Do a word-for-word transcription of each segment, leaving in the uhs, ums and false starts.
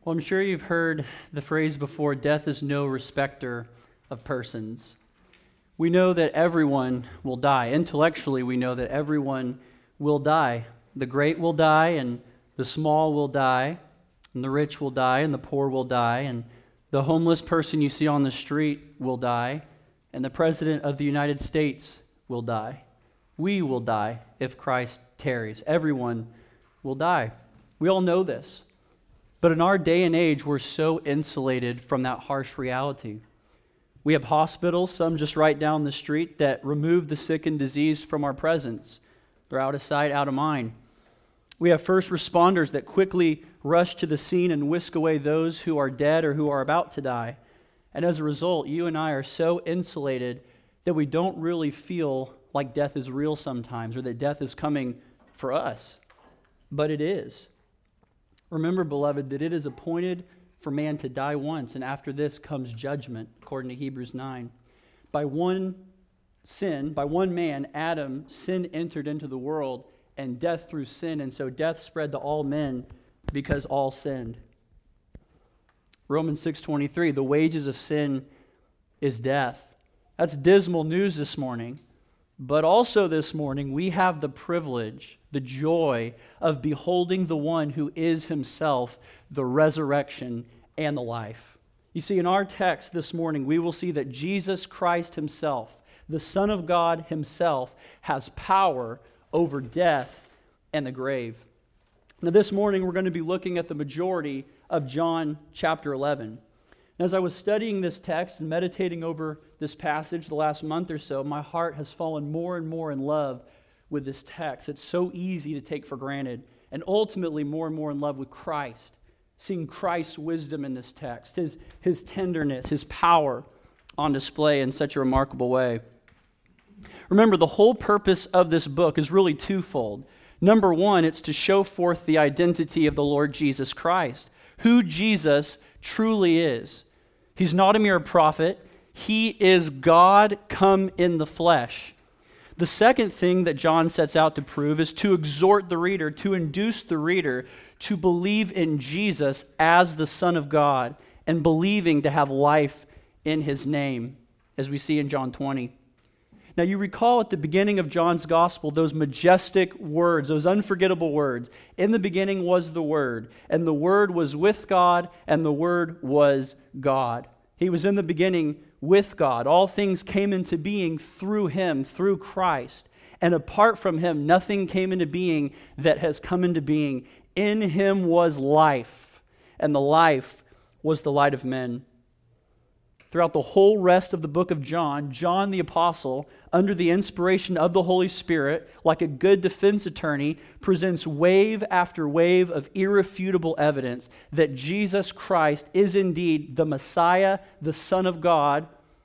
Well, I'm sure you've heard the phrase before, death is no respecter of persons. We know that everyone will die. Intellectually, we know that everyone will die. The great will die, and the small will die, and the rich will die, and the poor will die, and the homeless person you see on the street will die, and the President of the United States will die. We will die if Christ tarries. Everyone will die. We all know this. But in our day and age, we're so insulated from that harsh reality. We have hospitals, some just right down the street, that remove the sick and diseased from our presence. They're out of sight, out of mind. We have first responders that quickly rush to the scene and whisk away those who are dead or who are about to die. And as a result, you and I are so insulated that we don't really feel like death is real sometimes, or that death is coming for us. But it is. Remember, beloved, that it is appointed for man to die once, and after this comes judgment, according to Hebrews nine. By one sin, by one man, Adam, sin entered into the world, and death through sin, and so death spread to all men because all sinned. Romans six twenty-three, the wages of sin is death. That's dismal news this morning. But also this morning, we have the privilege, the joy of beholding the one who is himself the resurrection and the life. You see, in our text this morning, we will see that Jesus Christ himself, the Son of God himself, has power over death and the grave. Now this morning, we're going to be looking at the majority of John chapter eleven. As I was studying this text and meditating over this passage the last month or so, my heart has fallen more and more in love with this text. It's so easy to take for granted, and ultimately more and more in love with Christ, seeing Christ's wisdom in this text, his, his tenderness, his power on display in such a remarkable way. Remember, the whole purpose of this book is really twofold. Number one, it's to show forth the identity of the Lord Jesus Christ, who Jesus truly is. He's not a mere prophet. He is God come in the flesh. The second thing that John sets out to prove is to exhort the reader, to induce the reader to believe in Jesus as the Son of God and believing to have life in his name, as we see in John twenty. Now you recall at the beginning of John's gospel those majestic words, those unforgettable words. In the beginning was the Word, and the Word was with God, and the Word was God. He was in the beginning with God. All things came into being through him, through Christ. And apart from him, nothing came into being that has come into being. In him was life, and the life was the light of men. Throughout the whole rest of the book of John, John the Apostle, under the inspiration of the Holy Spirit, like a good defense attorney, presents wave after wave of irrefutable evidence that Jesus Christ is indeed the Messiah, the Son of God,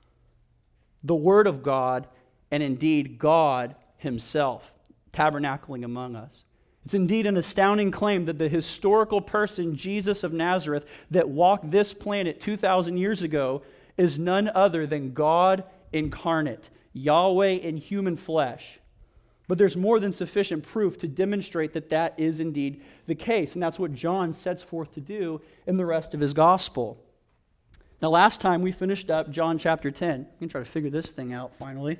the Word of God, and indeed God himself, tabernacling among us. It's indeed an astounding claim that the historical person, Jesus of Nazareth, that walked this planet two thousand years ago, is none other than God incarnate, Yahweh in human flesh. But there's more than sufficient proof to demonstrate that that is indeed the case, and that's what John sets forth to do in the rest of his gospel. Now, last time we finished up John chapter ten. I'm going to try to figure this thing out finally.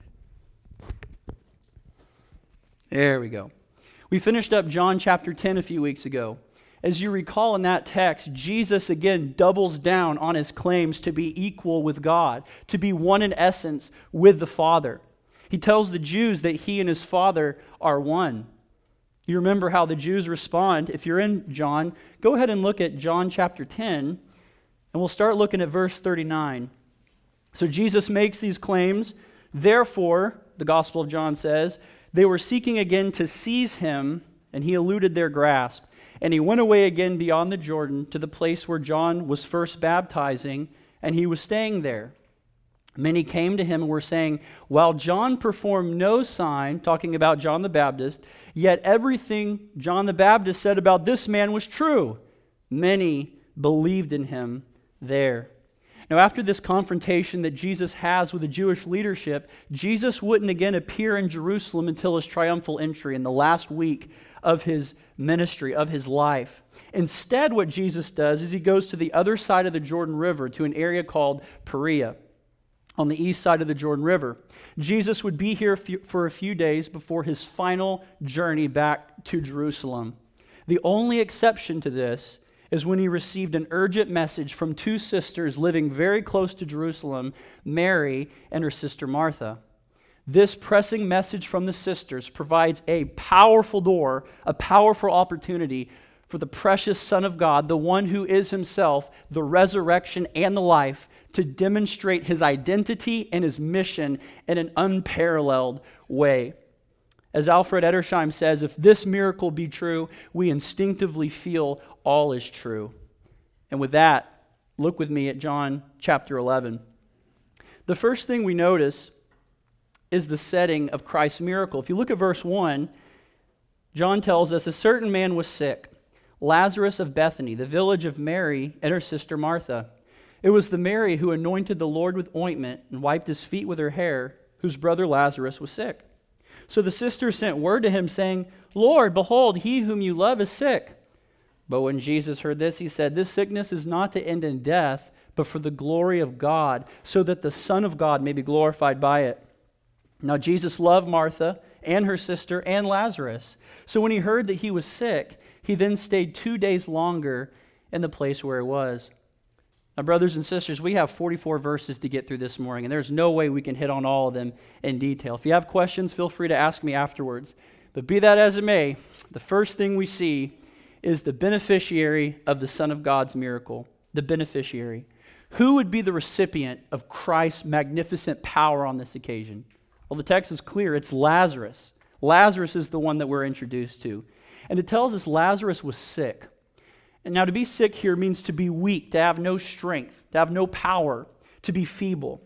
There we go. We finished up John chapter ten a few weeks ago. As you recall in that text, Jesus again doubles down on his claims to be equal with God, to be one in essence with the Father. He tells the Jews that he and his Father are one. You remember how the Jews respond. If you're in John, go ahead and look at John chapter ten, and we'll start looking at verse thirty-nine. So Jesus makes these claims. Therefore, the Gospel of John says, they were seeking again to seize him, and he eluded their grasp. And he went away again beyond the Jordan to the place where John was first baptizing, and he was staying there. Many came to him and were saying, while John performed no sign, talking about John the Baptist, yet everything John the Baptist said about this man was true. Many believed in him there. Now, after this confrontation that Jesus has with the Jewish leadership, Jesus wouldn't again appear in Jerusalem until his triumphal entry in the last week of his ministry, of his life. Instead, what Jesus does is he goes to the other side of the Jordan River, to an area called Perea, on the east side of the Jordan River. Jesus would be here for a few days before his final journey back to Jerusalem. The only exception to this is when he received an urgent message from two sisters living very close to Jerusalem, Mary and her sister Martha. This pressing message from the sisters provides a powerful door, a powerful opportunity for the precious Son of God, the one who is himself the resurrection and the life, to demonstrate his identity and his mission in an unparalleled way. As Alfred Edersheim says, if this miracle be true, we instinctively feel all is true. And with that, look with me at John chapter eleven. The first thing we notice is the setting of Christ's miracle. If you look at verse one, John tells us, a certain man was sick, Lazarus of Bethany, the village of Mary and her sister Martha. It was the Mary who anointed the Lord with ointment and wiped his feet with her hair, whose brother Lazarus was sick. So the sisters sent word to him, saying, Lord, behold, he whom you love is sick. But when Jesus heard this, he said, this sickness is not to end in death, but for the glory of God, so that the Son of God may be glorified by it. Now Jesus loved Martha and her sister and Lazarus. So when he heard that he was sick, he then stayed two days longer in the place where he was. Now, brothers and sisters, we have forty-four verses to get through this morning, and there's no way we can hit on all of them in detail. If you have questions, feel free to ask me afterwards. But be that as it may, the first thing we see is the beneficiary of the Son of God's miracle, the beneficiary. Who would be the recipient of Christ's magnificent power on this occasion? Well, the text is clear. It's Lazarus. Lazarus is the one that we're introduced to. And it tells us Lazarus was sick. And now to be sick here means to be weak, to have no strength, to have no power, to be feeble.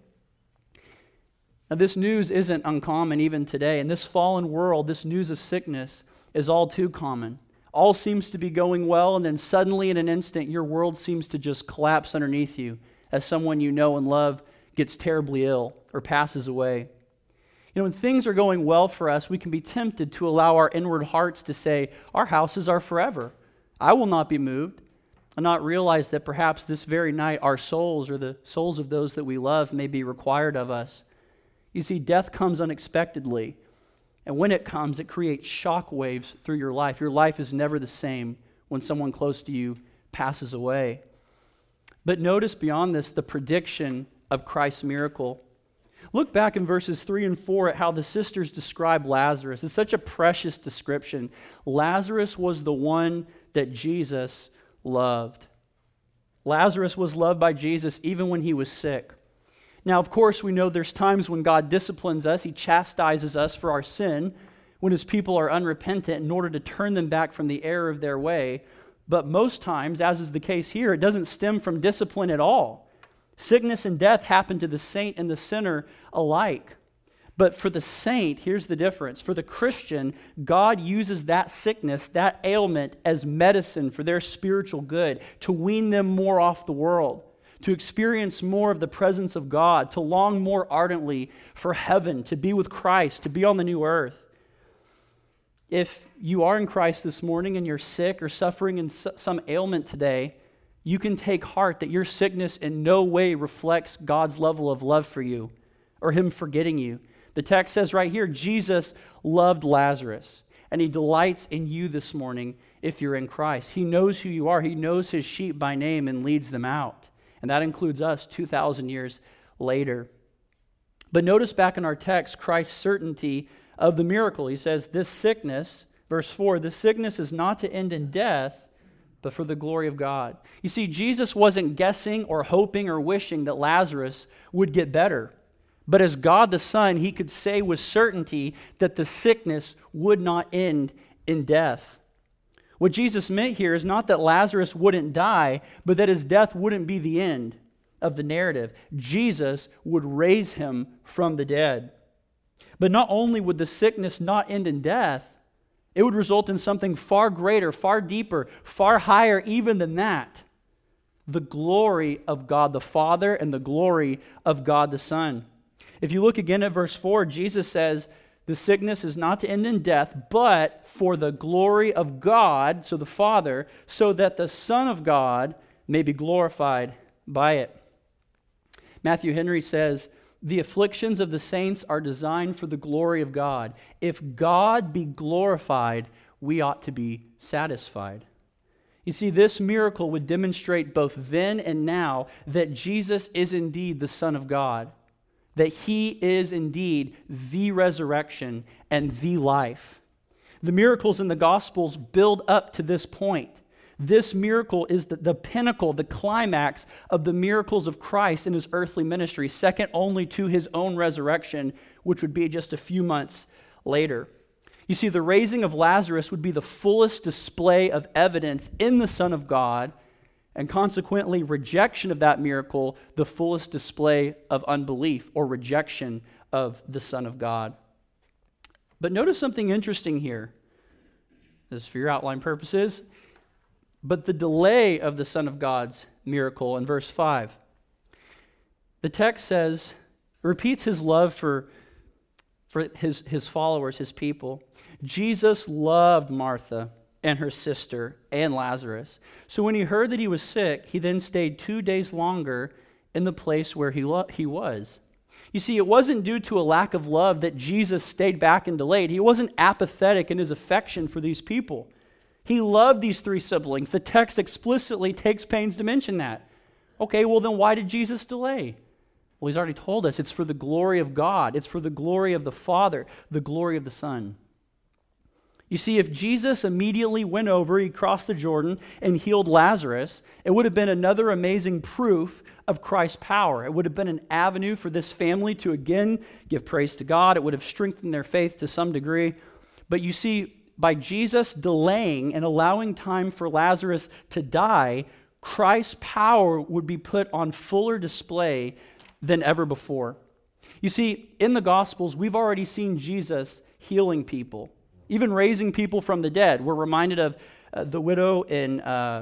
Now this news isn't uncommon even today. In this fallen world, this news of sickness is all too common. All seems to be going well, and then suddenly in an instant, your world seems to just collapse underneath you as someone you know and love gets terribly ill or passes away. You know, when things are going well for us, we can be tempted to allow our inward hearts to say, our houses are forever. I will not be moved, and not realize that perhaps this very night our souls or the souls of those that we love may be required of us. You see, death comes unexpectedly, and when it comes, it creates shock waves through your life. Your life is never the same when someone close to you passes away. But notice beyond this the prediction of Christ's miracle. Look back in verses three and four at how the sisters describe Lazarus. It's such a precious description. Lazarus was the one that Jesus loved. Lazarus was loved by Jesus even when he was sick. Now, of course, we know there's times when God disciplines us. He chastises us for our sin when his people are unrepentant in order to turn them back from the error of their way. But most times, as is the case here, it doesn't stem from discipline at all. Sickness and death happen to the saint and the sinner alike. But for the saint, here's the difference. For the Christian, God uses that sickness, that ailment, as medicine for their spiritual good, to wean them more off the world, to experience more of the presence of God, to long more ardently for heaven, to be with Christ, to be on the new earth. If you are in Christ this morning and you're sick or suffering in some ailment today, you can take heart that your sickness in no way reflects God's level of love for you or him forgetting you. The text says right here, Jesus loved Lazarus, and he delights in you this morning if you're in Christ. He knows who you are. He knows his sheep by name and leads them out. And that includes us two thousand years later. But notice back in our text, Christ's certainty of the miracle. He says, this sickness, verse four, this sickness is not to end in death, but for the glory of God. You see, Jesus wasn't guessing or hoping or wishing that Lazarus would get better. But as God the Son, he could say with certainty that the sickness would not end in death. What Jesus meant here is not that Lazarus wouldn't die, but that his death wouldn't be the end of the narrative. Jesus would raise him from the dead. But not only would the sickness not end in death, it would result in something far greater, far deeper, far higher even than that. the glory of God the Father and the glory of God the Son. If you look again at verse four, Jesus says, the sickness is not to end in death, but for the glory of God, so the Father, so that the Son of God may be glorified by it. Matthew Henry says, the afflictions of the saints are designed for the glory of God. If God be glorified, we ought to be satisfied. You see, this miracle would demonstrate both then and now that Jesus is indeed the Son of God, that he is indeed the resurrection and the life. The miracles in the Gospels build up to this point. This miracle is the, the pinnacle, the climax of the miracles of Christ in his earthly ministry, second only to his own resurrection, which would be just a few months later. You see, the raising of Lazarus would be the fullest display of evidence in the Son of God, and consequently, rejection of that miracle, the fullest display of unbelief or rejection of the Son of God. But notice something interesting here. This is for your outline purposes. But the delay of the Son of God's miracle in verse five. The text says, repeats his love for, for his, his followers, his people. Jesus loved Martha and her sister and Lazarus. So when he heard that he was sick, he then stayed two days longer in the place where he, lo- he was. You see, it wasn't due to a lack of love that Jesus stayed back and delayed. He wasn't apathetic in his affection for these people. He loved these three siblings. The text explicitly takes pains to mention that. Okay, well then why did Jesus delay? Well, he's already told us it's for the glory of God. It's for the glory of the Father, the glory of the Son. You see, if Jesus immediately went over, he crossed the Jordan and healed Lazarus, it would have been another amazing proof of Christ's power. It would have been an avenue for this family to again give praise to God. It would have strengthened their faith to some degree. But you see, by Jesus delaying and allowing time for Lazarus to die, Christ's power would be put on fuller display than ever before. You see, in the Gospels, we've already seen Jesus healing people, even raising people from the dead. We're reminded of uh, the widow in, uh,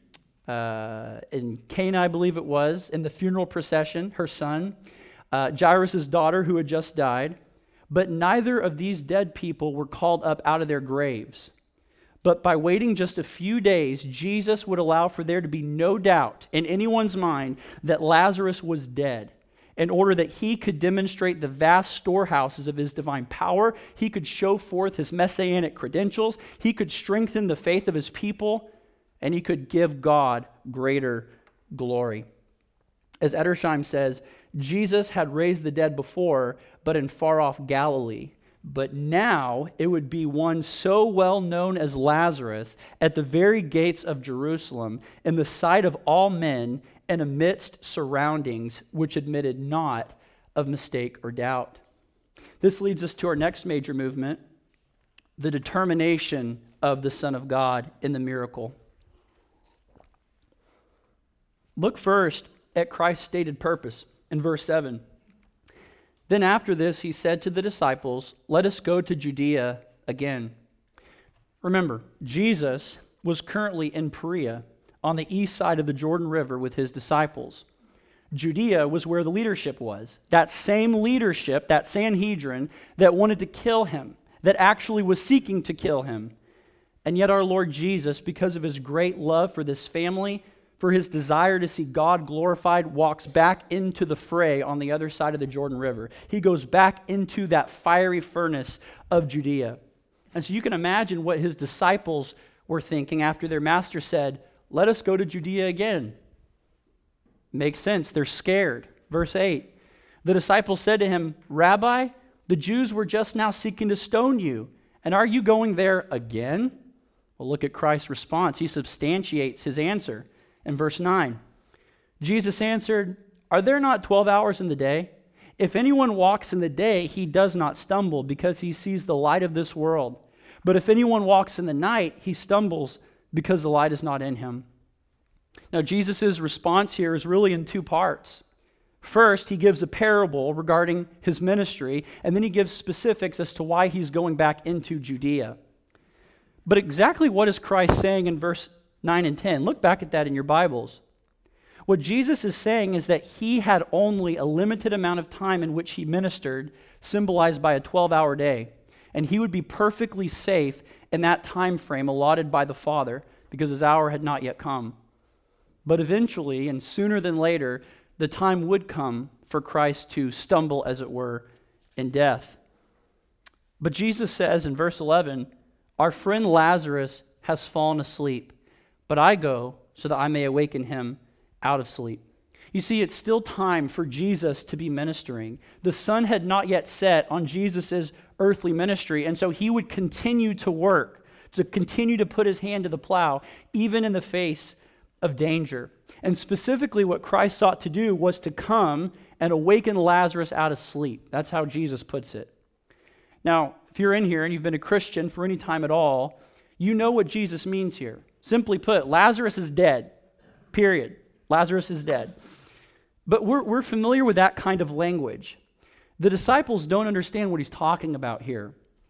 uh, in Cana, I believe it was, in the funeral procession, her son, uh, Jairus' daughter who had just died. But neither of these dead people were called up out of their graves. But by waiting just a few days, Jesus would allow for there to be no doubt in anyone's mind that Lazarus was dead, in order that he could demonstrate the vast storehouses of his divine power. He could show forth his messianic credentials. He could strengthen the faith of his people, and he could give God greater glory. As Edersheim says, Jesus had raised the dead before, but in far-off Galilee. But now it would be one so well known as Lazarus at the very gates of Jerusalem, in the sight of all men, and amidst surroundings which admitted not of mistake or doubt. This leads us to our next major movement, the determination of the Son of God in the miracle. Look first at Christ's stated purpose in verse seven. Then after this, he said to the disciples, "Let us go to Judea again." Remember, Jesus was currently in Perea, on the east side of the Jordan River with his disciples. Judea was where the leadership was. That same leadership, that Sanhedrin, that wanted to kill him, that actually was seeking to kill him. And yet our Lord Jesus, because of his great love for this family, for his desire to see God glorified, walks back into the fray on the other side of the Jordan River. He goes back into that fiery furnace of Judea. And so you can imagine what his disciples were thinking after their master said, "Let us go to Judea again." Makes sense. They're scared. Verse eight. The disciples said to him, "Rabbi, the Jews were just now seeking to stone you, and are you going there again?" Well, look at Christ's response. He substantiates his answer. In verse nine, Jesus answered, "Are there not twelve hours in the day? If anyone walks in the day, he does not stumble, because he sees the light of this world. But if anyone walks in the night, he stumbles, because the light is not in him." Now, Jesus' response here is really in two parts. First, he gives a parable regarding his ministry, and then he gives specifics as to why he's going back into Judea. But exactly what is Christ saying in verse nine and ten? Look back at that in your Bibles. What Jesus is saying is that he had only a limited amount of time in which he ministered, symbolized by a twelve-hour day, and he would be perfectly safe in that time frame allotted by the Father because his hour had not yet come. But eventually, and sooner than later, the time would come for Christ to stumble, as it were, in death. But Jesus says in verse eleven, "Our friend Lazarus has fallen asleep, but I go so that I may awaken him out of sleep." You see, it's still time for Jesus to be ministering. The sun had not yet set on Jesus' earthly ministry, and so he would continue to work, to continue to put his hand to the plow, even in the face of danger. And specifically what Christ sought to do was to come and awaken Lazarus out of sleep. That's how Jesus puts it. Now, if you're in here and you've been a Christian for any time at all, you know what Jesus means here. Simply put, Lazarus is dead, period. Lazarus is dead. But we're, we're familiar with that kind of language. The disciples don't understand what he's talking about here.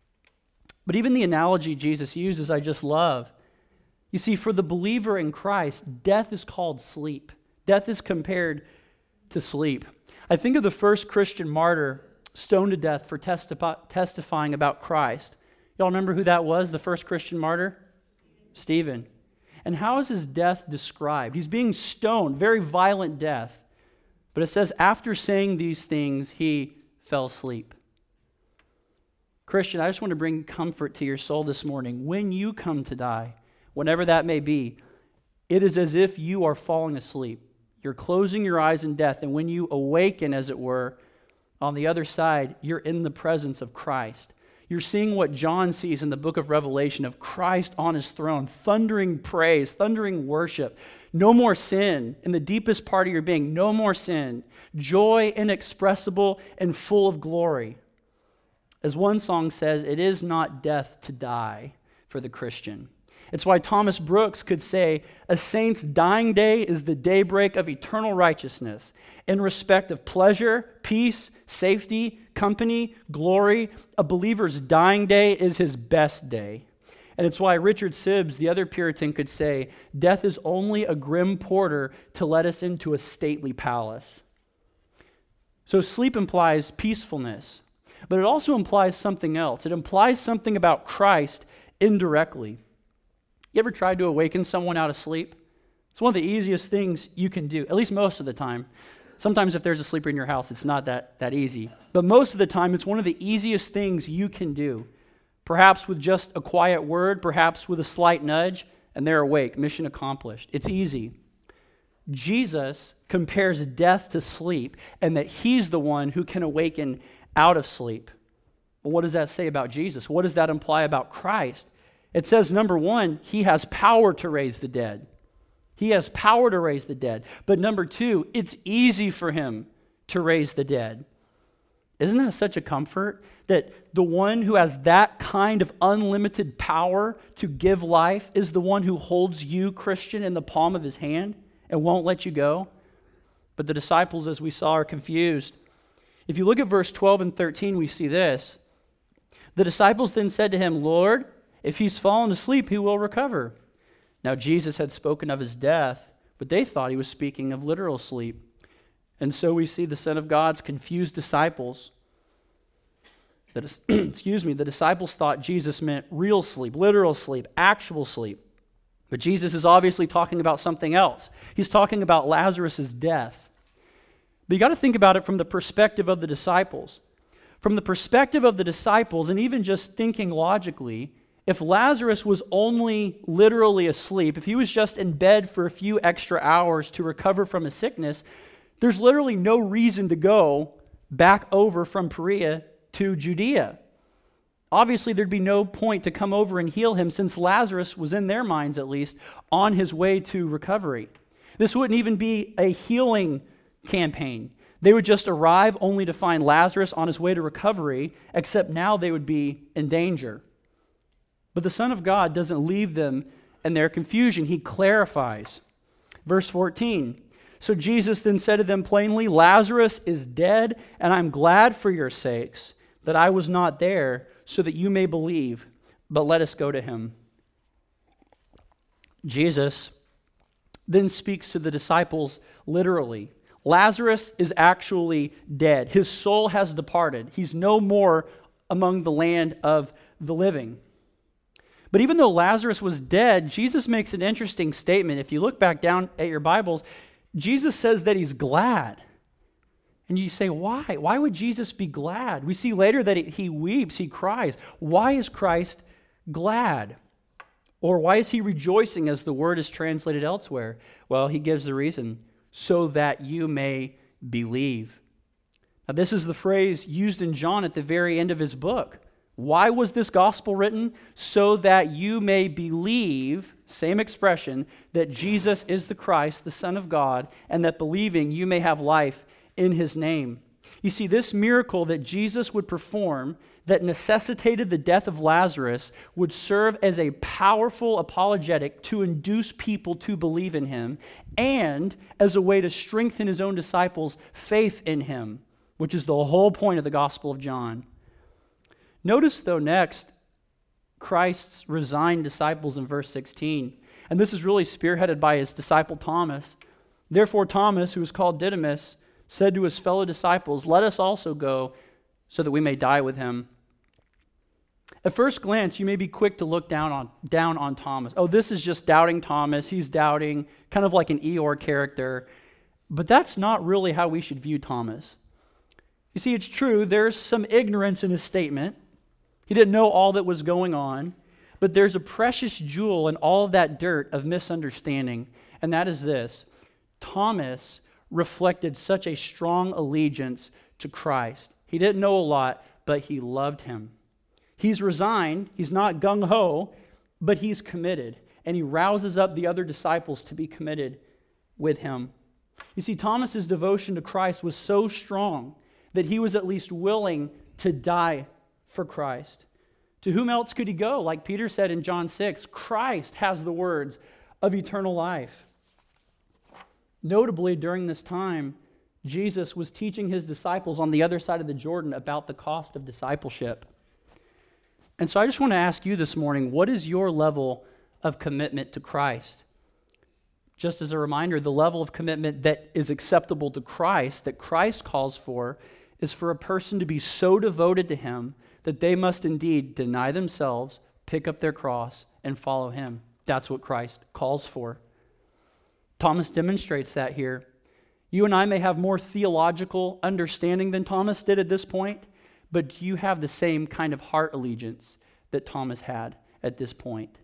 But even the analogy Jesus uses, I just love. You see, for the believer in Christ, death is called sleep. Death is compared to sleep. I think of the first Christian martyr stoned to death for testi- testifying about Christ. Y'all remember who that was, the first Christian martyr? Stephen. And how is his death described? He's being stoned, very violent death. But it says, after saying these things, he fell asleep. Christian, I just want to bring comfort to your soul this morning. When you come to die, whenever that may be, it is as if you are falling asleep. You're closing your eyes in death, and when you awaken, as it were, on the other side, you're in the presence of Christ. You're seeing what John sees in the book of Revelation of Christ on his throne, thundering praise, thundering worship. No more sin in the deepest part of your being. No more sin. Joy inexpressible and full of glory. As one song says, it is not death to die for the Christian. It's why Thomas Brooks could say, a saint's dying day is the daybreak of eternal righteousness in respect of pleasure, peace, safety, company, glory. A believer's dying day is his best day. And it's why Richard Sibbes, the other Puritan, could say, death is only a grim porter to let us into a stately palace. So sleep implies peacefulness, but it also implies something else. It implies something about Christ indirectly. You ever tried to awaken someone out of sleep? It's one of the easiest things you can do, at least most of the time. Sometimes if there's a sleeper in your house, it's not that, that easy. But most of the time, it's one of the easiest things you can do. Perhaps with just a quiet word, perhaps with a slight nudge, and they're awake, mission accomplished. It's easy. Jesus compares death to sleep, and that he's the one who can awaken out of sleep. Well, what does that say about Jesus? What does that imply about Christ? It says, number one, he has power to raise the dead. He has power to raise the dead. But number two, it's easy for him to raise the dead. Isn't that such a comfort? That the one who has that kind of unlimited power to give life is the one who holds you, Christian, in the palm of his hand and won't let you go? But the disciples, as we saw, are confused. If you look at verse twelve and thirteen, we see this. The disciples then said to him, Lord, if he's fallen asleep, he will recover. Now Jesus had spoken of his death, but they thought he was speaking of literal sleep. And so we see the Son of God's confused disciples. That, excuse me, the disciples thought Jesus meant real sleep, literal sleep, actual sleep. But Jesus is obviously talking about something else. He's talking about Lazarus' death. But you got to think about it from the perspective of the disciples. From the perspective of the disciples, and even just thinking logically, if Lazarus was only literally asleep, if he was just in bed for a few extra hours to recover from his sickness, there's literally no reason to go back over from Perea to Judea. Obviously, there'd be no point to come over and heal him since Lazarus was, in their minds at least, on his way to recovery. This wouldn't even be a healing campaign. They would just arrive only to find Lazarus on his way to recovery, except now they would be in danger. But the Son of God doesn't leave them in their confusion. He clarifies. Verse fourteen, so Jesus then said to them plainly, Lazarus is dead, and I'm glad for your sakes that I was not there, so that you may believe. But let us go to him. Jesus then speaks to the disciples literally. Lazarus is actually dead. His soul has departed. He's no more among the land of the living. But even though Lazarus was dead, Jesus makes an interesting statement. If you look back down at your Bibles, Jesus says that he's glad. And you say, why? Why would Jesus be glad? We see later that he weeps, he cries. Why is Christ glad? Or why is he rejoicing as the word is translated elsewhere? Well, he gives the reason, so that you may believe. Now, this is the phrase used in John at the very end of his book. Why was this gospel written? So that you may believe, same expression, that Jesus is the Christ, the Son of God, and that believing you may have life in his name. You see, this miracle that Jesus would perform that necessitated the death of Lazarus would serve as a powerful apologetic to induce people to believe in him and as a way to strengthen his own disciples' faith in him, which is the whole point of the Gospel of John. Notice, though, next, Christ's resigned disciples in verse sixteen. And this is really spearheaded by his disciple Thomas. Therefore Thomas, who is called Didymus, said to his fellow disciples, "Let us also go so that we may die with him." At first glance, you may be quick to look down on, down on Thomas. Oh, this is just doubting Thomas. He's doubting, kind of like an Eeyore character. But that's not really how we should view Thomas. You see, it's true, there's some ignorance in his statement. He didn't know all that was going on. But there's a precious jewel in all of that dirt of misunderstanding, and that is this. Thomas reflected such a strong allegiance to Christ. He didn't know a lot, but he loved him. He's resigned, he's not gung-ho, but he's committed, and he rouses up the other disciples to be committed with him. You see, Thomas's devotion to Christ was so strong that he was at least willing to die for Christ. To whom else could he go? Like Peter said in John six, Christ has the words of eternal life. Notably, during this time, Jesus was teaching his disciples on the other side of the Jordan about the cost of discipleship. And so I just want to ask you this morning, what is your level of commitment to Christ? Just as a reminder, the level of commitment that is acceptable to Christ, that Christ calls for, is for a person to be so devoted to him that they must indeed deny themselves, pick up their cross, and follow him. That's what Christ calls for. Thomas demonstrates that here. You and I may have more theological understanding than Thomas did at this point, but you have the same kind of heart allegiance that Thomas had at this point.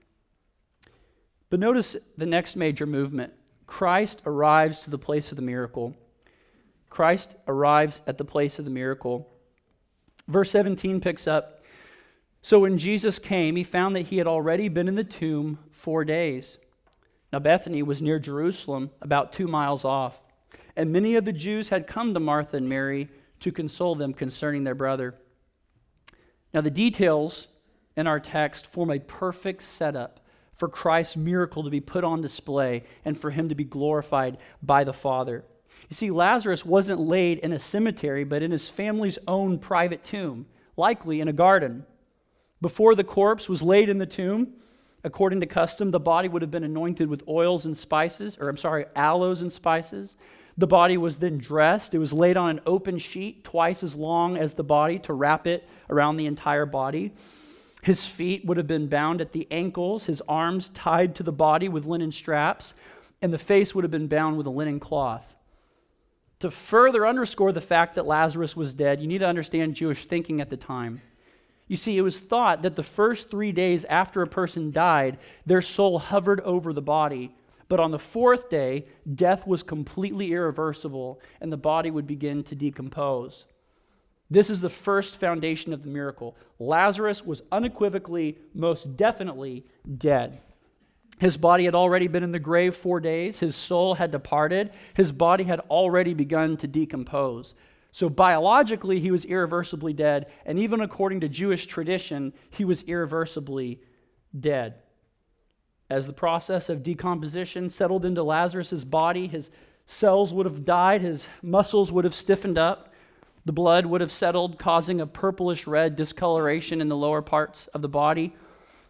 But notice the next major movement. Christ arrives to the place of the miracle. Christ arrives at the place of the miracle. Verse seventeen picks up, "So when Jesus came, he found that he had already been in the tomb four days. Now Bethany was near Jerusalem, about two miles off. And many of the Jews had come to Martha and Mary to console them concerning their brother." Now the details in our text form a perfect setup for Christ's miracle to be put on display and for him to be glorified by the Father. You see, Lazarus wasn't laid in a cemetery, but in his family's own private tomb, likely in a garden. Before the corpse was laid in the tomb, according to custom, the body would have been anointed with oils and spices, or I'm sorry, aloes and spices. The body was then dressed. It was laid on an open sheet twice as long as the body to wrap it around the entire body. His feet would have been bound at the ankles, his arms tied to the body with linen straps, and the face would have been bound with a linen cloth. To further underscore the fact that Lazarus was dead, you need to understand Jewish thinking at the time. You see, it was thought that the first three days after a person died, their soul hovered over the body. But on the fourth day, death was completely irreversible, and the body would begin to decompose. This is the first foundation of the miracle. Lazarus was unequivocally, most definitely dead. His body had already been in the grave four days. His soul had departed. His body had already begun to decompose. So biologically, he was irreversibly dead, and even according to Jewish tradition, he was irreversibly dead. As the process of decomposition settled into Lazarus' body, his cells would have died, his muscles would have stiffened up, the blood would have settled, causing a purplish red discoloration in the lower parts of the body.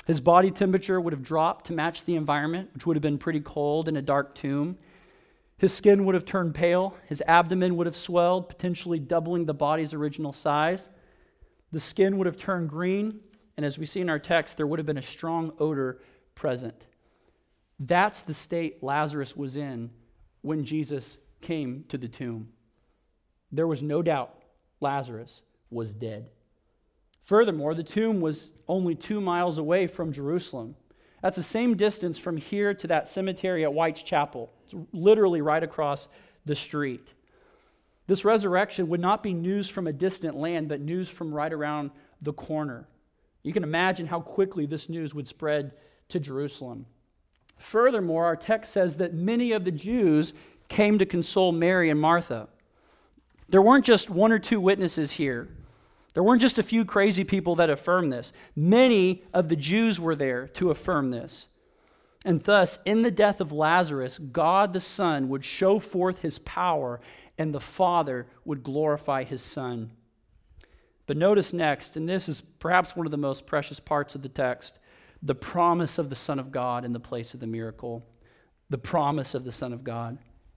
His body temperature would have dropped to match the environment, which would have been pretty cold in a dark tomb. His skin would have turned pale. His abdomen would have swelled, potentially doubling the body's original size. The skin would have turned green, and as we see in our text, there would have been a strong odor present. That's the state Lazarus was in when Jesus came to the tomb. There was no doubt Lazarus was dead. Furthermore, the tomb was only two miles away from Jerusalem. That's the same distance from here to that cemetery at White's Chapel. It's literally right across the street. This resurrection would not be news from a distant land, but news from right around the corner. You can imagine how quickly this news would spread to Jerusalem. Furthermore, our text says that many of the Jews came to console Mary and Martha. There weren't just one or two witnesses here. There weren't just a few crazy people that affirmed this. Many of the Jews were there to affirm this. And thus, in the death of Lazarus, God the Son would show forth his power, and the Father would glorify his Son. But notice next, and this is perhaps one of the most precious parts of the text, the promise of the Son of God in the place of the miracle. The promise of the Son of God.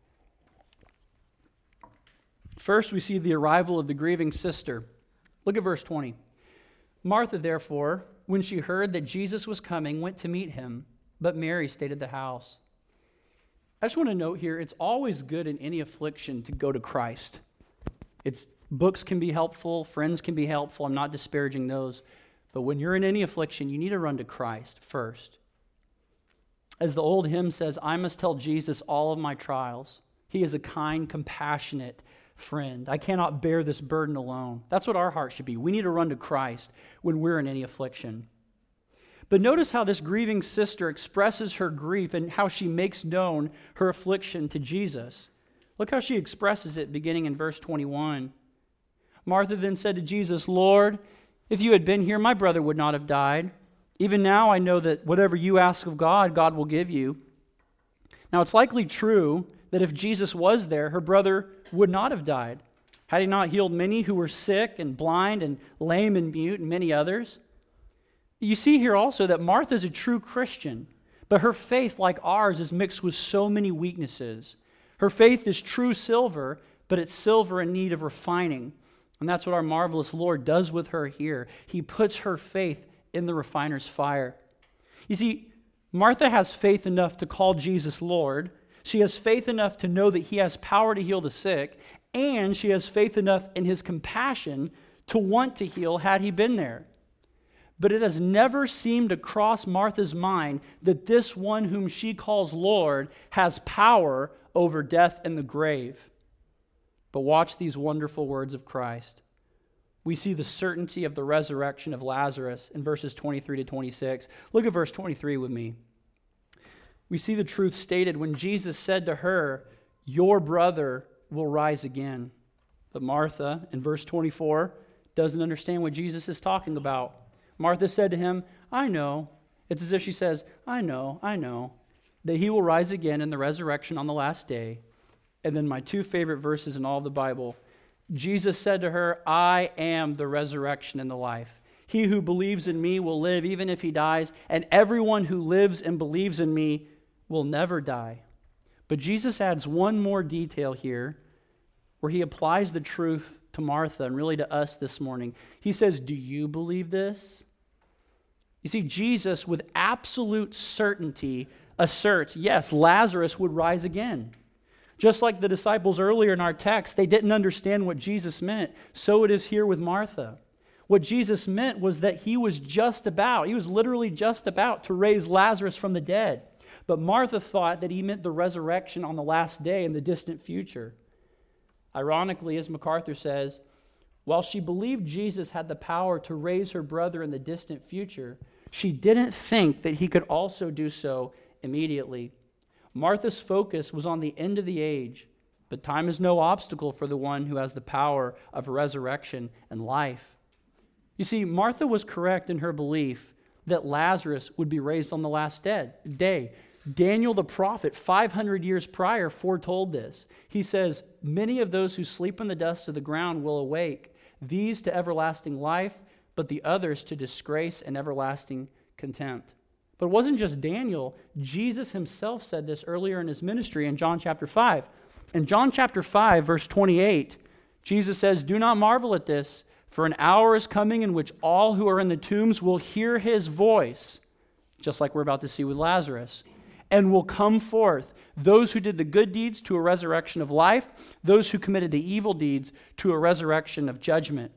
First, we see the arrival of the grieving sister. Look at verse twenty. Martha, therefore, when she heard that Jesus was coming, went to meet him, but Mary stayed at the house. I just want to note here, it's always good in any affliction to go to Christ. It's books can be helpful, friends can be helpful. I'm not disparaging those. But when you're in any affliction, you need to run to Christ first. As the old hymn says, I must tell Jesus all of my trials. He is a kind, compassionate friend. I cannot bear this burden alone. That's what our heart should be. We need to run to Christ when we're in any affliction. But notice how this grieving sister expresses her grief and how she makes known her affliction to Jesus. Look how she expresses it beginning in verse twenty-one. Martha then said to Jesus, Lord, if you had been here, my brother would not have died. Even now I know that whatever you ask of God, God will give you. Now it's likely true that if Jesus was there, her brother would not have died. Had he not healed many who were sick and blind and lame and mute and many others? You see here also that Martha is a true Christian, but her faith, like ours, is mixed with so many weaknesses. Her faith is true silver, but it's silver in need of refining. And that's what our marvelous Lord does with her here. He puts her faith in the refiner's fire. You see, Martha has faith enough to call Jesus Lord. She has faith enough to know that he has power to heal the sick, and she has faith enough in his compassion to want to heal had he been there. But it has never seemed to cross Martha's mind that this one whom she calls Lord has power over death and the grave. But watch these wonderful words of Christ. We see the certainty of the resurrection of Lazarus in verses twenty-three to twenty-six. Look at verse twenty-three with me. We see the truth stated when Jesus said to her, your brother will rise again. But Martha, in verse twenty-four, doesn't understand what Jesus is talking about. Martha said to him, I know. It's as if she says, I know, I know, that he will rise again in the resurrection on the last day. And then my two favorite verses in all of the Bible. Jesus said to her, I am the resurrection and the life. He who believes in me will live even if he dies, and everyone who lives and believes in me will never die. But Jesus adds one more detail here where he applies the truth to Martha and really to us this morning. He says, do you believe this? You see, Jesus with absolute certainty asserts, yes, Lazarus would rise again. Just like the disciples earlier in our text, they didn't understand what Jesus meant. So it is here with Martha. What Jesus meant was that he was just about, he was literally just about to raise Lazarus from the dead. But Martha thought that he meant the resurrection on the last day in the distant future. Ironically, as MacArthur says, while she believed Jesus had the power to raise her brother in the distant future, she didn't think that he could also do so immediately. Martha's focus was on the end of the age, but time is no obstacle for the one who has the power of resurrection and life. You see, Martha was correct in her belief that Lazarus would be raised on the last day. Daniel the prophet, five hundred years prior, foretold this. He says, many of those who sleep in the dust of the ground will awake, these to everlasting life, but the others to disgrace and everlasting contempt. But it wasn't just Daniel. Jesus himself said this earlier in his ministry in John chapter five. In John chapter five, verse twenty-eight, Jesus says, "Do not marvel at this, for an hour is coming in which all who are in the tombs will hear his voice," just like we're about to see with Lazarus, "and will come forth, those who did the good deeds to a resurrection of life, those who committed the evil deeds to a resurrection of judgment."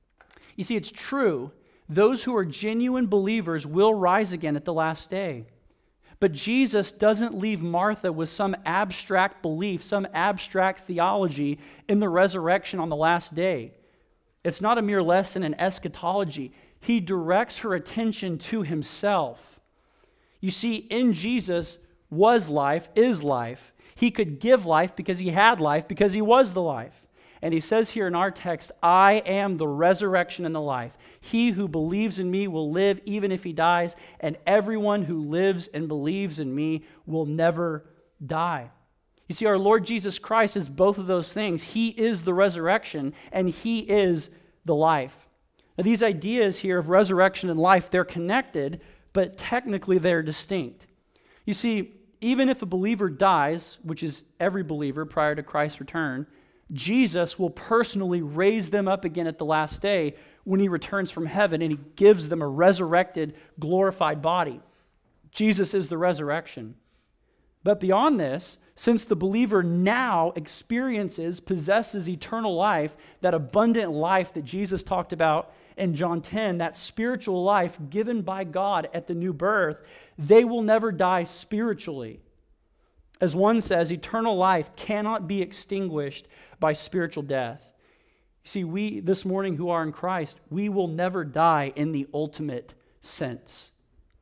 You see, it's true. Those who are genuine believers will rise again at the last day. But Jesus doesn't leave Martha with some abstract belief, some abstract theology in the resurrection on the last day. It's not a mere lesson in eschatology. He directs her attention to himself. You see, in Jesus was life, is life. He could give life because he had life, because he was the life. And he says here in our text, "I am the resurrection and the life. He who believes in me will live even if he dies, and everyone who lives and believes in me will never die." You see, our Lord Jesus Christ is both of those things. He is the resurrection, and he is the life. Now, these ideas here of resurrection and life, they're connected, but technically they're distinct. You see, even if a believer dies, which is every believer prior to Christ's return, Jesus will personally raise them up again at the last day when he returns from heaven and he gives them a resurrected, glorified body. Jesus is the resurrection. But beyond this, since the believer now experiences, possesses eternal life, that abundant life that Jesus talked about in John ten, that spiritual life given by God at the new birth, they will never die spiritually. As one says, eternal life cannot be extinguished by spiritual death. You see, we this morning who are in Christ, we will never die in the ultimate sense.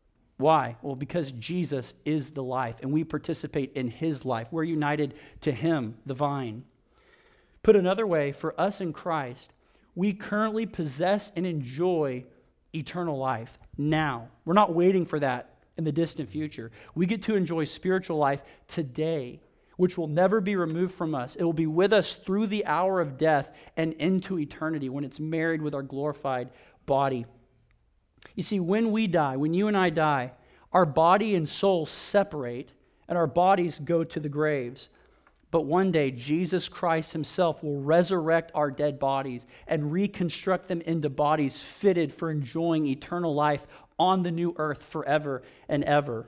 Why? Well, because Jesus is the life, and we participate in his life. We're united to him, the vine. Put another way, for us in Christ, we currently possess and enjoy eternal life now. We're not waiting for that in the distant future. We get to enjoy spiritual life today, which will never be removed from us. It will be with us through the hour of death and into eternity when it's married with our glorified body. You see, when we die, when you and I die, our body and soul separate and our bodies go to the graves. But one day, Jesus Christ himself will resurrect our dead bodies and reconstruct them into bodies fitted for enjoying eternal life on the new earth forever and ever.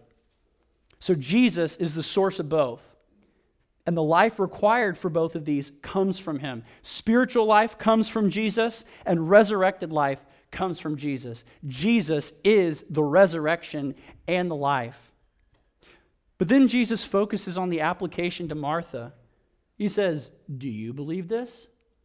So Jesus is the source of both. And the life required for both of these comes from him. Spiritual life comes from Jesus, and resurrected life comes from Jesus. Jesus is the resurrection and the life. But then Jesus focuses on the application to Martha. He says, "Do you believe this?"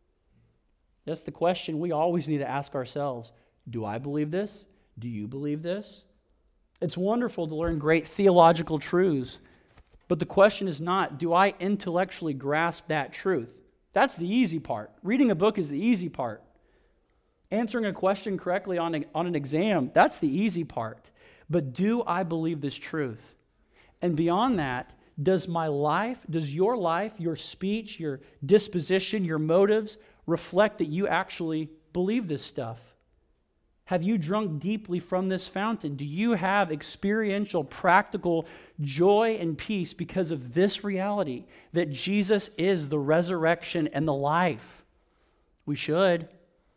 That's the question we always need to ask ourselves. Do I believe this? Do you believe this? It's wonderful to learn great theological truths, but the question is not, do I intellectually grasp that truth? That's the easy part. Reading a book is the easy part. Answering a question correctly on, a, on an exam, that's the easy part. But do I believe this truth? And beyond that, does my life, does your life, your speech, your disposition, your motives reflect that you actually believe this stuff? Have you drunk deeply from this fountain? Do you have experiential, practical joy and peace because of this reality that Jesus is the resurrection and the life? We should.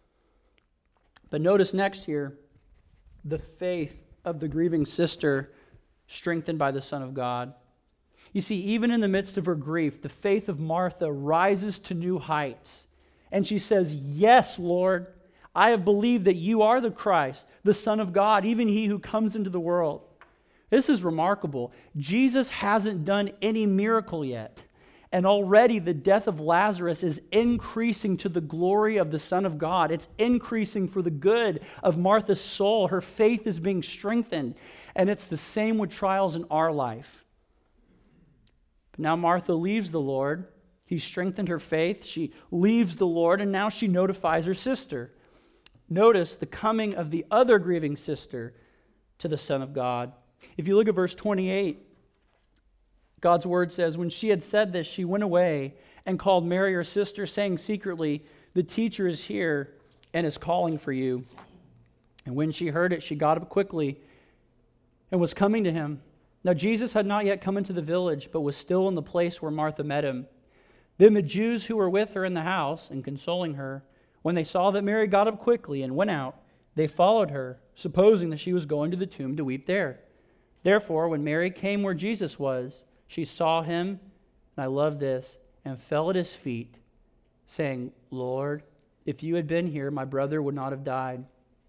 But notice next here, the faith of the grieving sister strengthened by the Son of God. You see, even in the midst of her grief, the faith of Martha rises to new heights. And she says, "Yes, Lord, I have believed that you are the Christ, the Son of God, even he who comes into the world." This is remarkable. Jesus hasn't done any miracle yet. And already the death of Lazarus is increasing to the glory of the Son of God. It's increasing for the good of Martha's soul. Her faith is being strengthened. And it's the same with trials in our life. But now Martha leaves the Lord. He strengthened her faith. She leaves the Lord, and now she notifies her sister. Notice the coming of the other grieving sister to the Son of God. If you look at verse twenty-eight, God's word says, "When she had said this, she went away and called Mary her sister, saying secretly, 'The teacher is here and is calling for you.' And when she heard it, she got up quickly and was coming to him. Now Jesus had not yet come into the village, but was still in the place where Martha met him. Then the Jews who were with her in the house and consoling her, when they saw that Mary got up quickly and went out, they followed her, supposing that she was going to the tomb to weep there. Therefore, when Mary came where Jesus was, she saw him, and I love this, and fell at his feet, saying, Lord, if you had been here, my brother would not have died.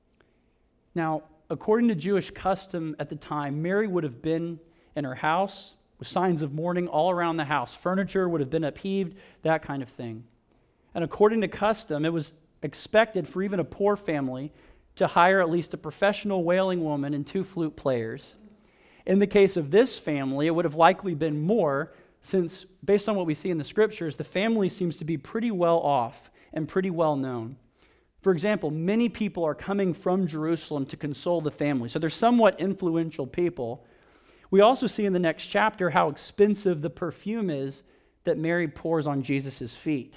Now, according to Jewish custom at the time, Mary would have been in her house with signs of mourning all around the house. Furniture would have been upheaved, that kind of thing. And according to custom, it was expected for even a poor family to hire at least a professional wailing woman and two flute players. In the case of this family, it would have likely been more, since based on what we see in the scriptures, the family seems to be pretty well off and pretty well known. For example, many people are coming from Jerusalem to console the family, so they're somewhat influential people. We also see in the next chapter how expensive the perfume is that Mary pours on Jesus' feet.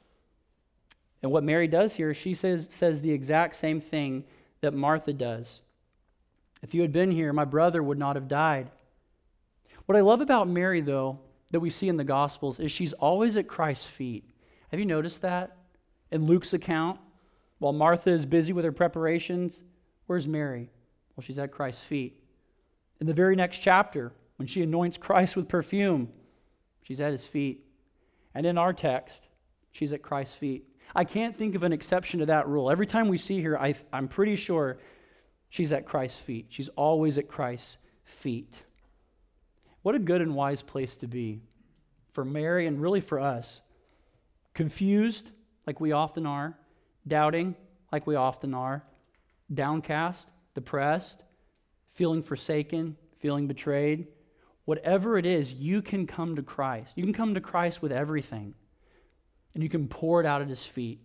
And what Mary does here, she says, says the exact same thing that Martha does. If you had been here, my brother would not have died. What I love about Mary, though, that we see in the Gospels, is she's always at Christ's feet. Have you noticed that? In Luke's account, while Martha is busy with her preparations, where's Mary? Well, she's at Christ's feet. In the very next chapter, when she anoints Christ with perfume, she's at his feet. And in our text, she's at Christ's feet. I can't think of an exception to that rule. Every time we see her, I, I'm pretty sure she's at Christ's feet. She's always at Christ's feet. What a good and wise place to be for Mary and really for us. Confused, like we often are. Doubting, like we often are. Downcast, depressed, feeling forsaken, feeling betrayed. Whatever it is, you can come to Christ. You can come to Christ with everything. And you can pour it out at his feet.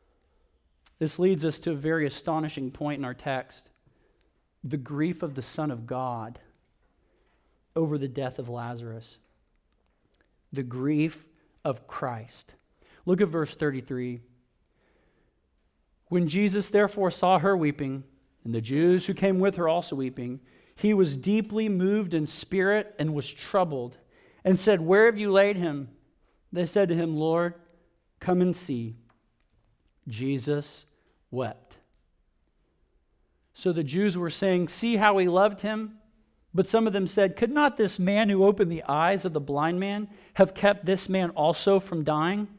This leads us to a very astonishing point in our text. The grief of the Son of God over the death of Lazarus. The grief of Christ. Look at verse thirty-three. When Jesus therefore saw her weeping, and the Jews who came with her also weeping, he was deeply moved in spirit and was troubled, and said, Where have you laid him? They said to him, Lord, come and see. Jesus wept. So the Jews were saying, See how he loved him? But some of them said, Could not this man who opened the eyes of the blind man have kept this man also from dying?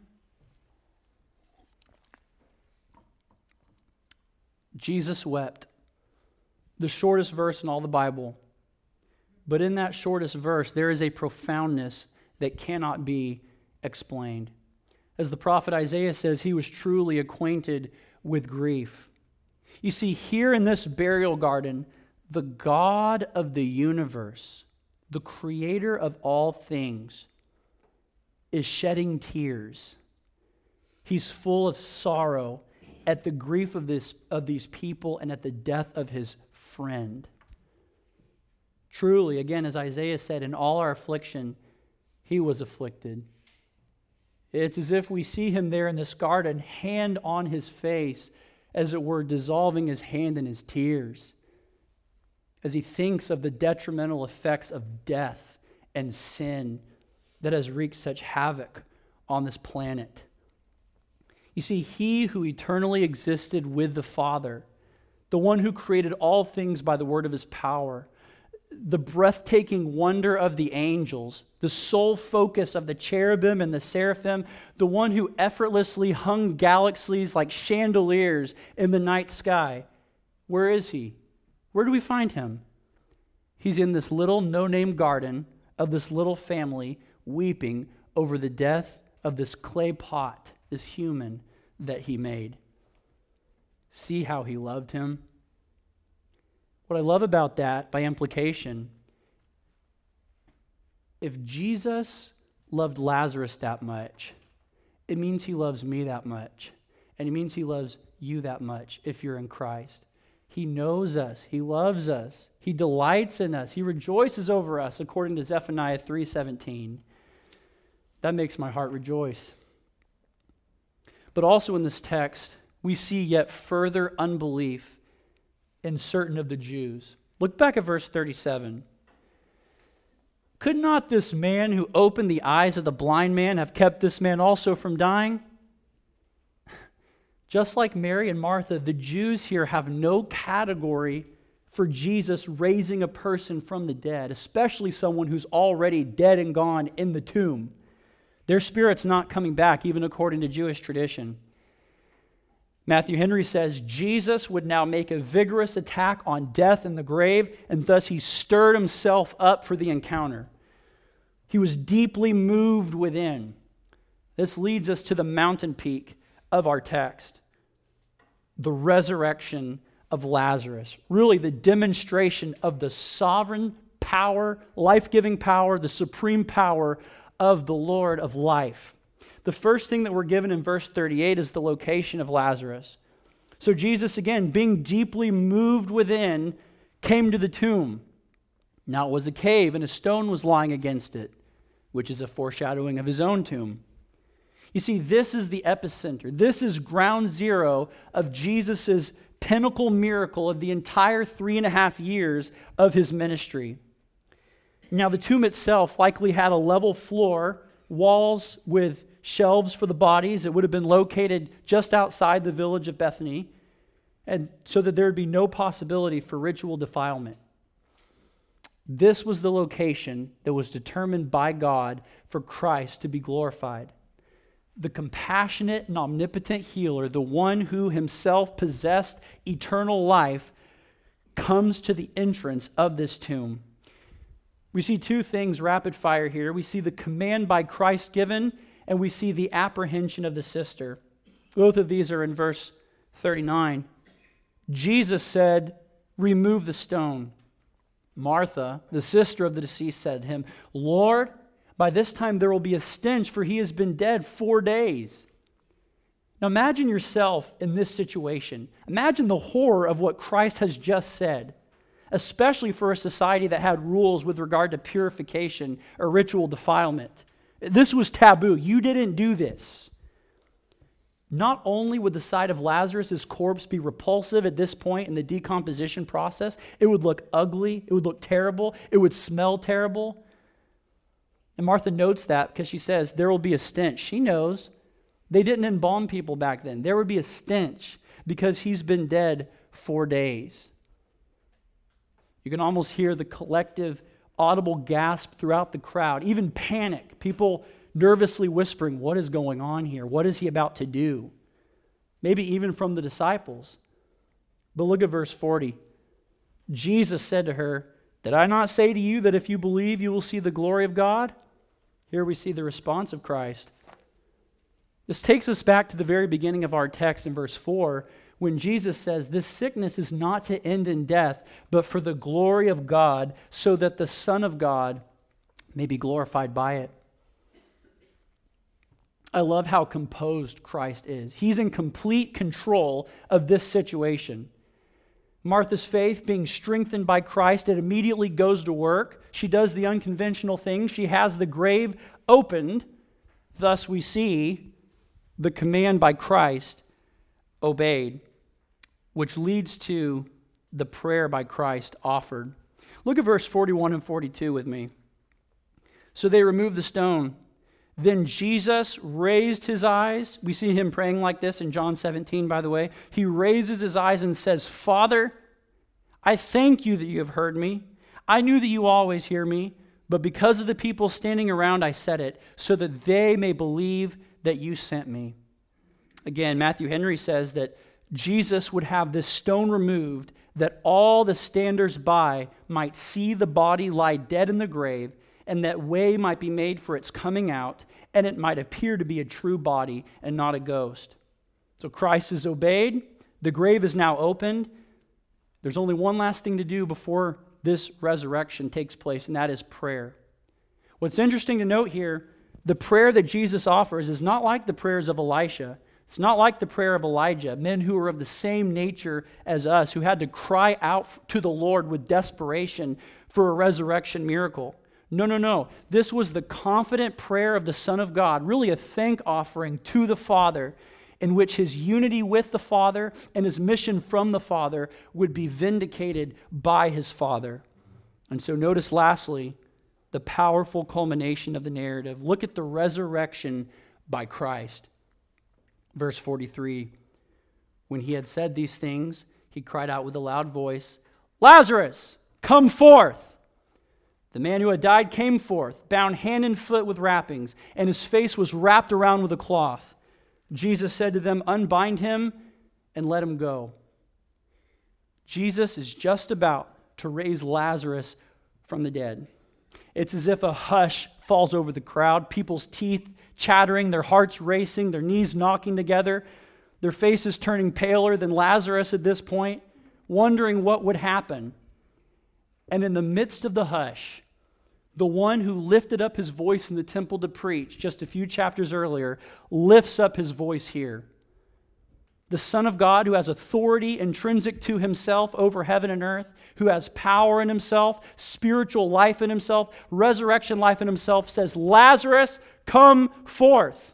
Jesus wept. The shortest verse in all the Bible. But in that shortest verse, there is a profoundness that cannot be explained. As the prophet Isaiah says, he was truly acquainted with grief. You see, here in this burial garden, the God of the universe, the creator of all things, is shedding tears. He's full of sorrow at the grief of this of these people and at the death of his friend. Truly, again, as Isaiah said, in all our affliction, he was afflicted. It's as if we see him there in this garden, hand on his face, as it were, dissolving his hand in his tears, as he thinks of the detrimental effects of death and sin that has wreaked such havoc on this planet. You see, he who eternally existed with the Father, the one who created all things by the word of his power, the breathtaking wonder of the angels, the sole focus of the cherubim and the seraphim, the one who effortlessly hung galaxies like chandeliers in the night sky. Where is he? Where do we find him? He's in this little no-name garden of this little family weeping over the death of this clay pot, this human that he made. See how he loved him? What I love about that, by implication, if Jesus loved Lazarus that much, it means he loves me that much. And it means he loves you that much if you're in Christ. He knows us. He loves us. He delights in us. He rejoices over us, according to Zephaniah three seventeen. That makes my heart rejoice. But also in this text, we see yet further unbelief in certain of the Jews. Look back at verse thirty-seven. Could not this man who opened the eyes of the blind man have kept this man also from dying? Just like Mary and Martha, the Jews here have no category for Jesus raising a person from the dead, especially someone who's already dead and gone in the tomb. Their spirit's not coming back, even according to Jewish tradition. Matthew Henry says Jesus would now make a vigorous attack on death and the grave, and thus he stirred himself up for the encounter. He was deeply moved within. This leads us to the mountain peak of our text, the resurrection of Lazarus. Really the demonstration of the sovereign power, life-giving power, the supreme power of the Lord of life. The first thing that we're given in verse thirty-eight is the location of Lazarus. So Jesus, again, being deeply moved within, came to the tomb. Now it was a cave, and a stone was lying against it, which is a foreshadowing of his own tomb. You see, this is the epicenter. This is ground zero of Jesus' pinnacle miracle of the entire three and a half years of his ministry. Now, the tomb itself likely had a level floor, walls with shelves for the bodies. It would have been located just outside the village of Bethany, and so that there would be no possibility for ritual defilement. This was the location that was determined by God for Christ to be glorified. The compassionate and omnipotent healer, the one who himself possessed eternal life, comes to the entrance of this tomb. We see two things rapid fire here. We see the command by Christ given, and we see the apprehension of the sister. Both of these are in verse thirty-nine. Jesus said, "Remove the stone." Martha, the sister of the deceased, said to him, "Lord, by this time there will be a stench, for he has been dead four days." Now imagine yourself in this situation. Imagine the horror of what Christ has just said, especially for a society that had rules with regard to purification or ritual defilement. This was taboo. You didn't do this. Not only would the sight of Lazarus' corpse be repulsive at this point in the decomposition process, it would look ugly, it would look terrible, it would smell terrible. And Martha notes that because she says, there will be a stench. She knows they didn't embalm people back then. There would be a stench because he's been dead four days. You can almost hear the collective audible gasp throughout the crowd, even panic. People nervously whispering, what is going on here? What is he about to do? Maybe even from the disciples. But look at verse forty. Jesus said to her, "Did I not say to you that if you believe, you will see the glory of God?" Here we see the response of Christ. This takes us back to the very beginning of our text in verse four, when Jesus says, this sickness is not to end in death, but for the glory of God, so that the Son of God may be glorified by it. I love how composed Christ is. He's in complete control of this situation. Martha's faith being strengthened by Christ, it immediately goes to work. She does the unconventional thing. She has the grave opened. Thus we see the command by Christ obeyed, which leads to the prayer by Christ offered. Look at verse forty-one and forty-two with me. So they removed the stone. Then Jesus raised his eyes. We see him praying like this in John seventeen, by the way. He raises his eyes and says, "Father, I thank you that you have heard me. I knew that you always hear me, but because of the people standing around, I said it, so that they may believe that you sent me." Again, Matthew Henry says that Jesus would have this stone removed, that all the standers by might see the body lie dead in the grave, and that way might be made for its coming out, and it might appear to be a true body and not a ghost. So Christ is obeyed. The grave is now opened. There's only one last thing to do before this resurrection takes place, and that is prayer. What's interesting to note here, the prayer that Jesus offers is not like the prayers of Elisha. It's not like the prayer of Elijah, men who are of the same nature as us, who had to cry out to the Lord with desperation for a resurrection miracle. No, no, no. This was the confident prayer of the Son of God, really a thank offering to the Father. in which his unity with the Father and his mission from the Father would be vindicated by his Father. And so notice lastly, the powerful culmination of the narrative. Look at the resurrection by Christ. Verse forty-three, when he had said these things, he cried out with a loud voice, "Lazarus, come forth!" The man who had died came forth, bound hand and foot with wrappings, and his face was wrapped around with a cloth. Jesus said to them, "Unbind him and let him go." Jesus is just about to raise Lazarus from the dead. It's as if a hush falls over the crowd, people's teeth chattering, their hearts racing, their knees knocking together, their faces turning paler than Lazarus at this point, wondering what would happen. And in the midst of the hush, the one who lifted up his voice in the temple to preach just a few chapters earlier lifts up his voice here. The Son of God, who has authority intrinsic to himself over heaven and earth, who has power in himself, spiritual life in himself, resurrection life in himself, says, "Lazarus, come forth."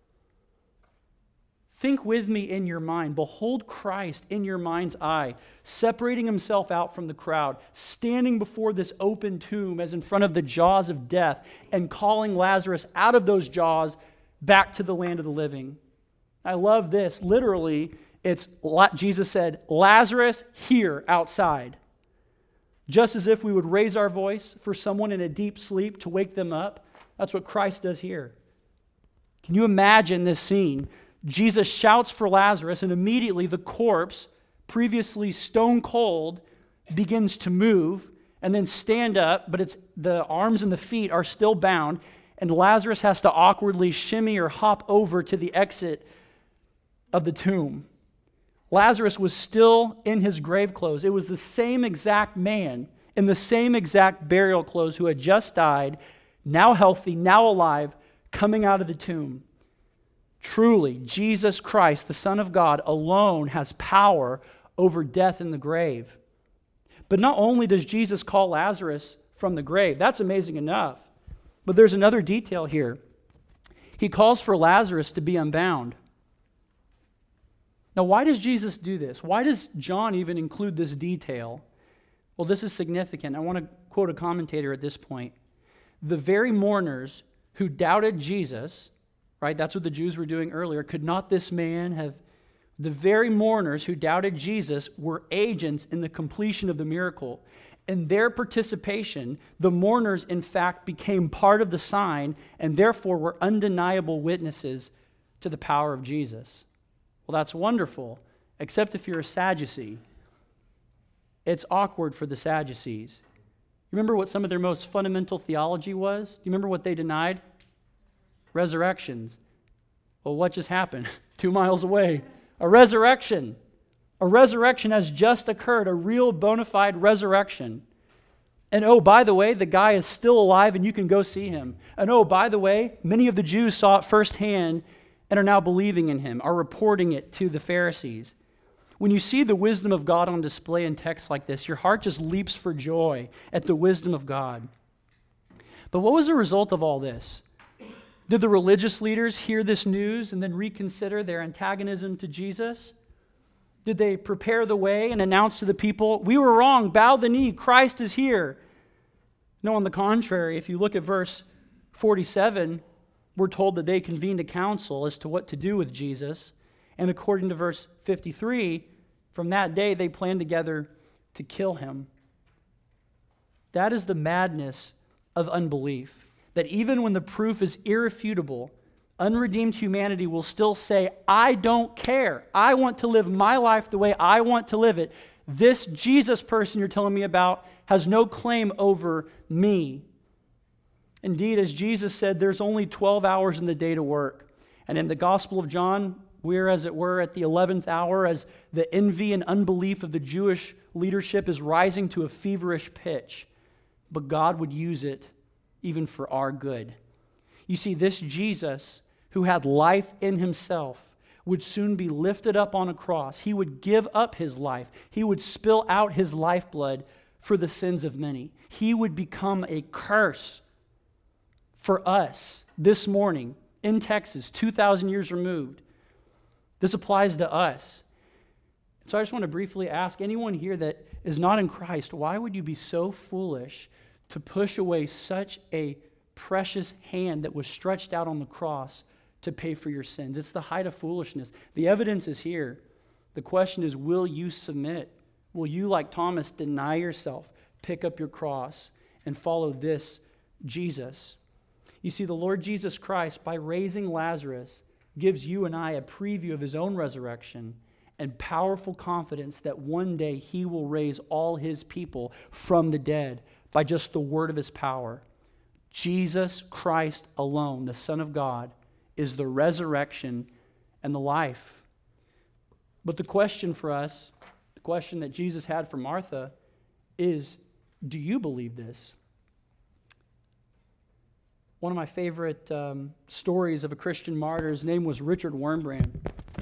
Think with me in your mind. Behold Christ in your mind's eye, separating himself out from the crowd, standing before this open tomb as in front of the jaws of death, and calling Lazarus out of those jaws back to the land of the living. I love this. Literally, it's Jesus said, "Lazarus, here outside." Just as if we would raise our voice for someone in a deep sleep to wake them up, that's what Christ does here. Can you imagine this scene? Jesus shouts for Lazarus, and immediately the corpse, previously stone cold, begins to move and then stand up, but it's the arms and the feet are still bound, and Lazarus has to awkwardly shimmy or hop over to the exit of the tomb. Lazarus was still in his grave clothes. It was the same exact man in the same exact burial clothes who had just died, now healthy, now alive, coming out of the tomb. Truly, Jesus Christ, the Son of God, alone has power over death in the grave. But not only does Jesus call Lazarus from the grave, that's amazing enough, but there's another detail here. He calls for Lazarus to be unbound. Now, why does Jesus do this? Why does John even include this detail? Well, this is significant. I want to quote a commentator at this point. The very mourners who doubted Jesus, right, that's what the Jews were doing earlier, could not this man have... The very mourners who doubted Jesus were agents in the completion of the miracle. In their participation, the mourners, in fact, became part of the sign and therefore were undeniable witnesses to the power of Jesus. Well, that's wonderful, except if you're a Sadducee. It's awkward for the Sadducees. You remember what some of their most fundamental theology was? Do you remember what they denied? Resurrections. Well, what just happened? Two miles away. A resurrection. A resurrection has just occurred, a real bona fide resurrection. And oh, by the way, the guy is still alive and you can go see him. And oh, by the way, many of the Jews saw it firsthand and are now believing in him, are reporting it to the Pharisees. When you see the wisdom of God on display in texts like this, your heart just leaps for joy at the wisdom of God. But what was the result of all this? Did the religious leaders hear this news and then reconsider their antagonism to Jesus? Did they prepare the way and announce to the people, "We were wrong, bow the knee, Christ is here"? No, on the contrary, if you look at verse forty-seven, we're told that they convened a council as to what to do with Jesus. And according to verse fifty-three, from that day they planned together to kill him. That is the madness of unbelief. That even when the proof is irrefutable, unredeemed humanity will still say, "I don't care. I want to live my life the way I want to live it. This Jesus person you're telling me about has no claim over me." Indeed, as Jesus said, there's only twelve hours in the day to work. And in the Gospel of John, we're, as it were, at the eleventh hour, as the envy and unbelief of the Jewish leadership is rising to a feverish pitch. But God would use it even for our good. You see, this Jesus, who had life in himself, would soon be lifted up on a cross. He would give up his life. He would spill out his lifeblood for the sins of many. He would become a curse for us this morning in Texas, two thousand years removed. This applies to us. So I just want to briefly ask anyone here that is not in Christ, why would you be so foolish to push away such a precious hand that was stretched out on the cross to pay for your sins? It's the height of foolishness. The evidence is here. The question is, will you submit? Will you, like Thomas, deny yourself, pick up your cross, and follow this Jesus? You see, the Lord Jesus Christ, by raising Lazarus, gives you and I a preview of his own resurrection and powerful confidence that one day he will raise all his people from the dead by just the word of his power. Jesus Christ alone, the Son of God, is the resurrection and the life. But the question for us, the question that Jesus had for Martha is, do you believe this? One of my favorite um, stories of a Christian martyr, his name was Richard Wurmbrand.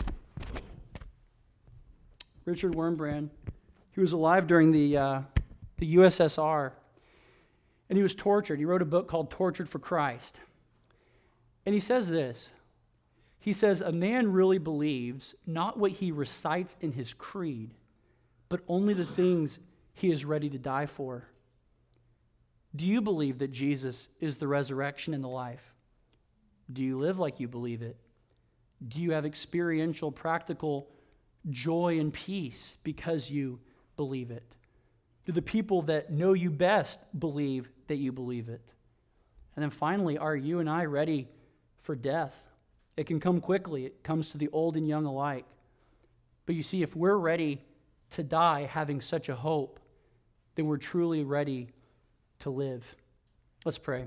Richard Wurmbrand, he was alive during the, uh, the U S S R, and he was tortured. He wrote a book called Tortured for Christ. And he says this, he says, a man really believes not what he recites in his creed, but only the things he is ready to die for. Do you believe that Jesus is the resurrection and the life? Do you live like you believe it? Do you have experiential, practical joy and peace because you believe it? Do the people that know you best believe that you believe it? And then finally, are you and I ready for death? It can come quickly. It comes to the old and young alike. But you see, if we're ready to die having such a hope, then we're truly ready to live. Let's pray.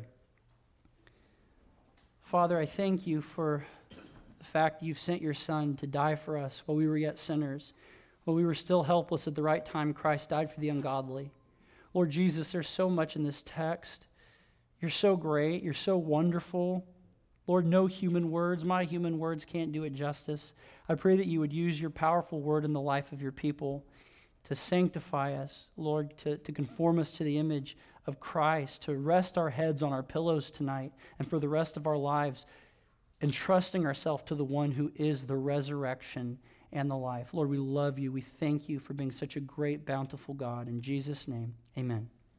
Father, I thank you for the fact that you've sent your Son to die for us while we were yet sinners. While we were still helpless at the right time, Christ died for the ungodly. Lord Jesus, there's so much in this text. You're so great. You're so wonderful. Lord, no human words, my human words can't do it justice. I pray that you would use your powerful word in the life of your people to sanctify us, Lord, to, to conform us to the image of Christ, to rest our heads on our pillows tonight and for the rest of our lives, entrusting ourselves to the one who is the resurrection and the life. Lord, we love you. We thank you for being such a great, bountiful God. In Jesus' name, amen.